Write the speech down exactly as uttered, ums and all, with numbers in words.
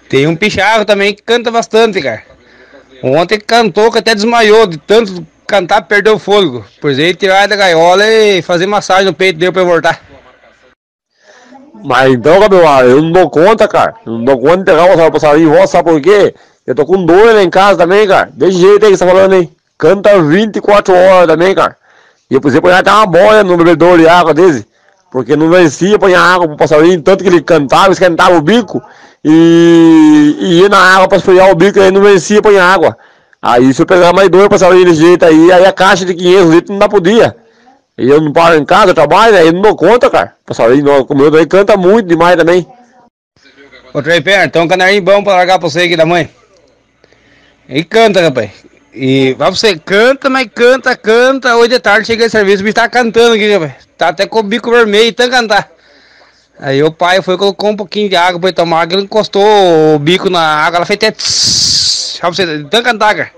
Tem um picharro também que canta bastante, cara. Ontem cantou que até desmaiou de tanto cantar, perdeu o fôlego. Pois ele tirar da gaiola e fazer massagem no peito dele pra eu voltar. Mas então, Gabriel, eu não dou conta, cara. Eu não dou conta de pegar o passarinho roça, sabe por quê? Eu tô com dois lá em casa também, cara. Desse jeito aí que você tá falando aí. Canta vinte e quatro horas também, cara. E eu precisei pôr até uma boia no bebedor de água desse. Porque não vencia pôr água pro passarinho, tanto que ele cantava, esquentava o bico. E, e ia na água pra esfriar o bico e aí não vencia pôr água. Aí se eu pegar mais dois passarinhos desse jeito aí, aí a caixa de quinhentos litros não dá pro dia. E eu não paro em casa, eu trabalho, aí eu não dou conta, cara. O passarinho, como eu daí, canta muito demais também. Ô, Trey Perna, então um canarinho bom pra largar pra você aqui da mãe. E canta, rapaz. E vai você, canta, mas canta, canta. Hoje de tarde cheguei de serviço, o bicho tá cantando aqui, rapaz. Tá até com o bico vermelho, tanto cantar. Aí o pai foi e colocou um pouquinho de água pra ele tomar, que ele encostou o bico na água, ela fez até tss, pra você, tanto cantar, cara.